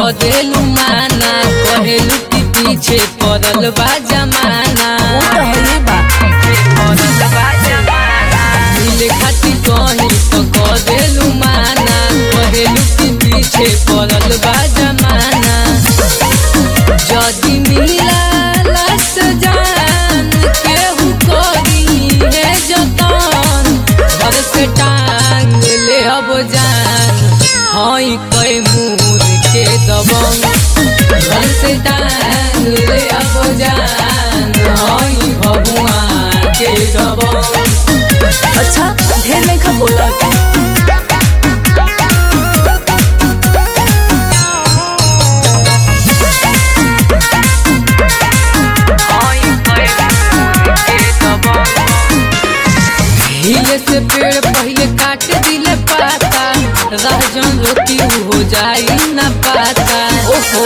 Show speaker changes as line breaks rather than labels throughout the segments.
देलू माना, कहेलू कि पीछे पड़ल बा जमाना। मिले खातिर कहीं तो कह देलू माना, कहेलू कि पीछे पड़ल बा जमाना। जदी मिला लस जान केहू करी है जतन, घर से टांग ले अब जान हई कई मूर के दबंग। घर से टांग ले अब जान हई भगुआ के दबंग।
अच्छा ढेर नहीं खा बोला
हिले से पेड़ पहले काट दिले पाता, राजन रोटी हो जाई न पाता। ओहो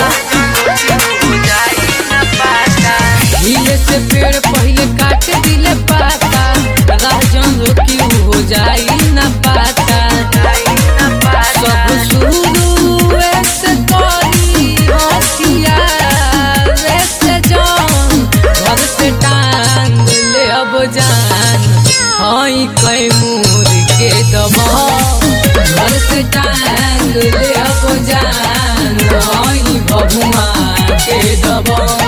हिले से पेड़ पहले काट दिले पाता, राजन रोटी हो जाई न पाता। सब शुरू से करी होशियार से जान, घर से टांग ले अब जान हई कई मूर के दबंग। घर से टांग ले अब जान हई भगुआ के दबंग।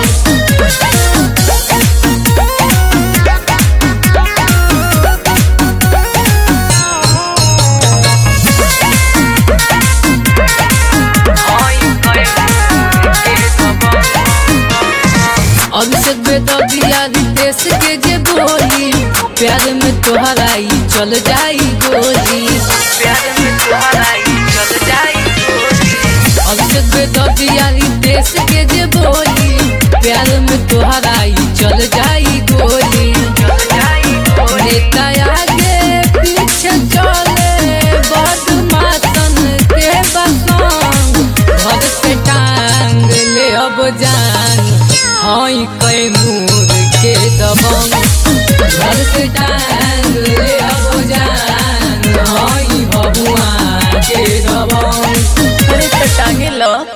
अभिषेक बेदबिया रितेश के जे बोली, प्यार में तोहराई चल जाई गोली। अभिषेक बेदबिया रितेश के जे बोली, प्यार में तोहराई चल जाई गोली। नेता आगे पीछे चले बदमाशन के बसंग, घर से टांग ले अब जान हई कई मूर के दबंग। घर से टांग ले अब जान हई भगुआ के दबंग।
अरे तो टांगे लो।